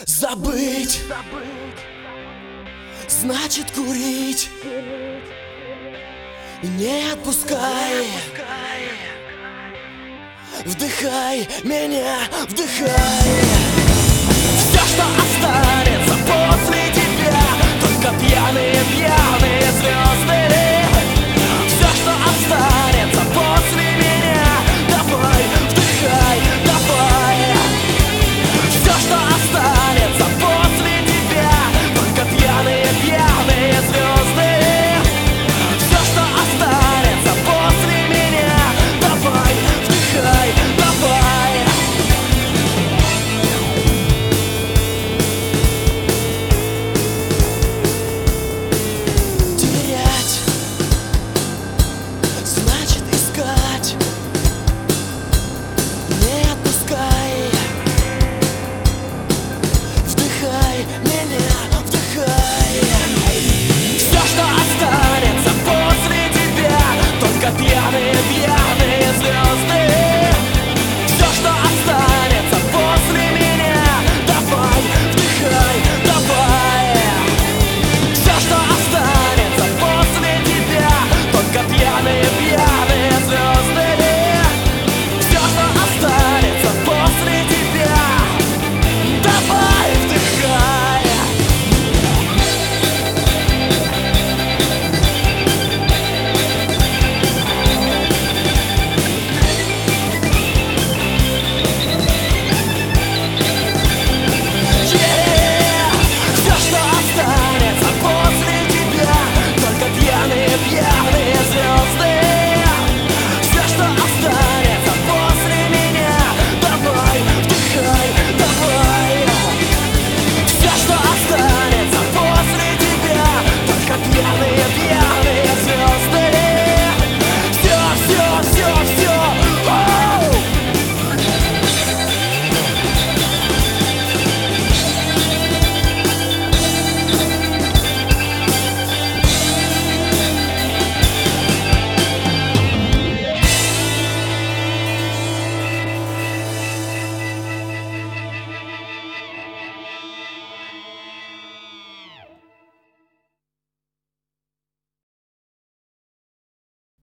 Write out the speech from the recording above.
Забыть значит курить. Не отпускай, вдыхай меня, вдыхай. Все, что останется после тебя, только пьяные звезды. Все, что останется после меня, давай, вдыхай, давай. Все, что останется после тебя, только пьяные звезды. Все, что останется после меня, давай, вдыхай, давай. Терять значит искать. Не отпускай, вдыхай.